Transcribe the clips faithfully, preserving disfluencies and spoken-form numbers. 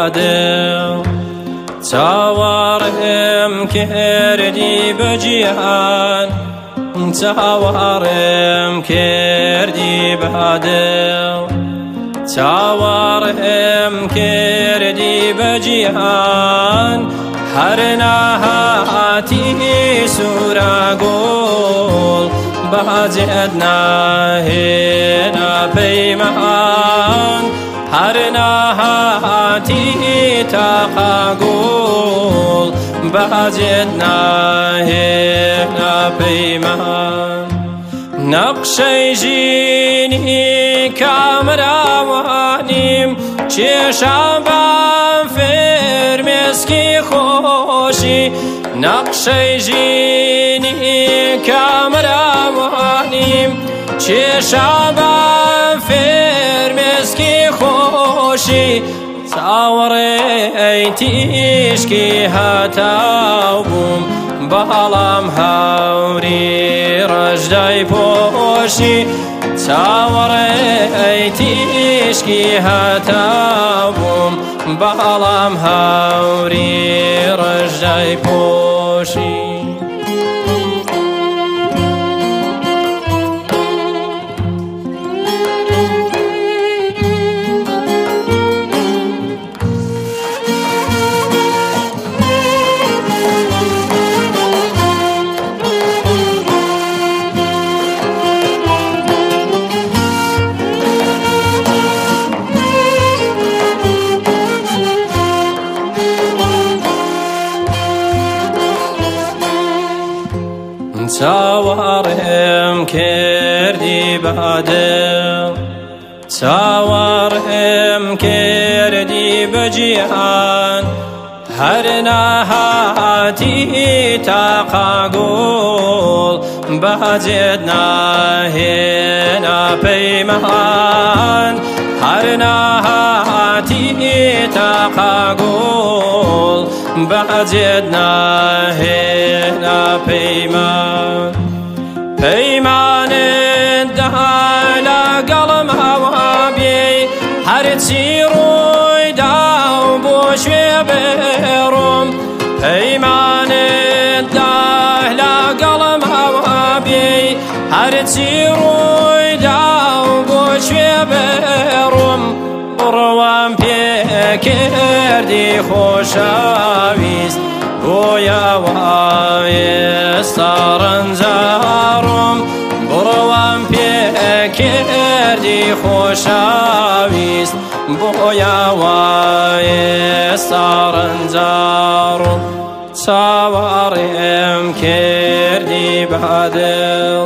بادل چاوەڕێم کردی بە جیهان چاوەڕێم کردی بادل چاوەڕێم کردی بە جیهان هەر نەهاتی سوورە گوڵ بەجێت ناهێنا پەیمان هەر نەهاتی تاقە گوڵ بەجێت ناهێنا پەیمان نەقشەی ژینی کامراوانیم کێشان بام فرمێسکی خۆشی نەقشەی ژینی کامراوانیم کێشان بام فرمێسکی خۆشی چاوەڕێی تیشکی هەتاو بووم بەڵام هاوری ڕەشدای پۆشی چاوەڕێی تیشکی هەتاو بووم بەڵام هاوری ڕەشدای پۆشی چاوەڕێم کردی بادل چاوەڕێم کردی بە جیهان هەر نەهاتی تاقە گوڵ بەجێت ناهێنا پەیمان هەر نەهاتی تاقە گوڵ بەجێت ناهێنا پەیمان پەیمانت دا لەگەڵم هەوا بێ هەرچی ڕوویدا و بۆ شوێ بێڕۆم پەیمانت دا لەگەڵم هەوا بێ هەرچی ڕوویدا و بۆ شوێ بێڕۆم ڕەوام پێ کردی خۆشەویست بۆیەوە ئێستا ڕەنجاڕۆم بڕەوام پێ کردی خۆشەویست بۆیەوە ئێستا ڕەنجاڕۆم چاوەڕێم کردی بەدڵ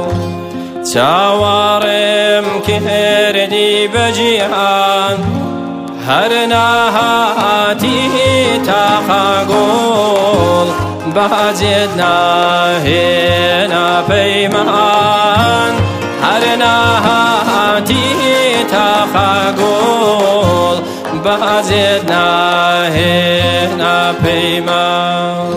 چاوەڕێم کردی بە جیهان هەر نەهاتی تاقە گوڵ بەجێت ناهێنا پەیمان هەر نەهاتی تاقە گوڵ بەجێت ناهێنا پەیمان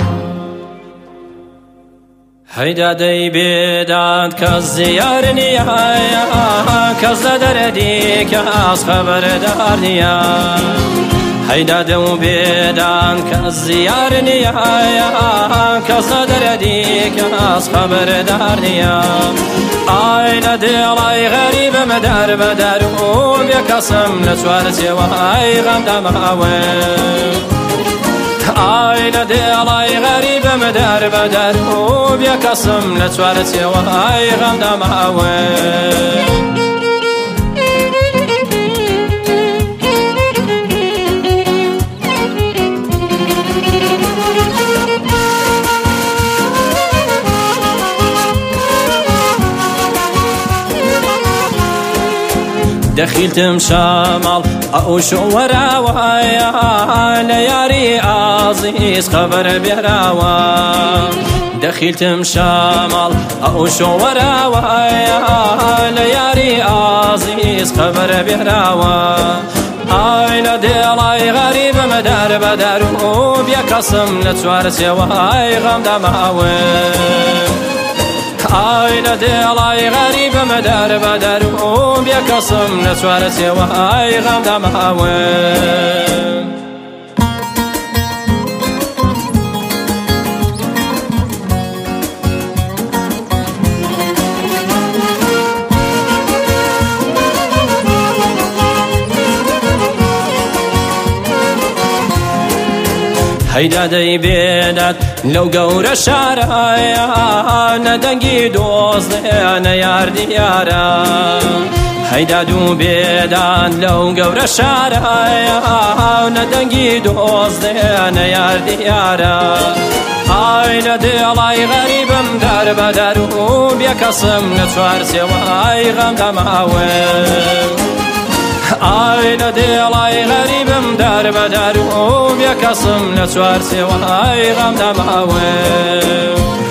هەیدا دەی بێداد کەس زیار نییە کەس لە دەردی کەس خەبەردار نییە هەیدا دە و بێدان کەس زیار نییە کەس لە دەردی کەس خەبەردار نییە ئای لە دێڵای غەریبم دەر بەدەر و بێ کەسم لە چوارچێوەهای غەمدا ماوێ ئای لە دێڵای غەریبم دەر بەدەر و بێ کەسم لە چوارچێوەهای غەمدا ماوێ دەخیلتم شەماڵ ئەو شۆوەراوایە لە یاری ئازیز خەبەر بێراوە دەخیلتم شەماڵ ئەو شۆوەراوایە لە یاری ئازیز خەبەر بێراوە ئای لە دێڵای غەریبم دەر بەدەر و بێ کەسم لە چوارچێوەهای غەمدا ماوێ ئای لە دێڵای غەریبم دەر بەدەر و بێ کەسم لە چوارچێوەهای غەمدا ماوێ هەیدا دەی بێدات لەو گەورە شارایە نەدەنگی دۆزێنە یاردیارە هەیدا دوو بێدان لەو گەورە شارایە نەدەنگی دۆزێنە یاردیارە ئای لە دێڵای غەریبم دار بەدار و بێکەسم لە چوار سێوای غەمدا ماوێم ئای لە دێڵای غەریبم دار بەدار و بێکەسم لە چوار سێوای غەمدا ماوێم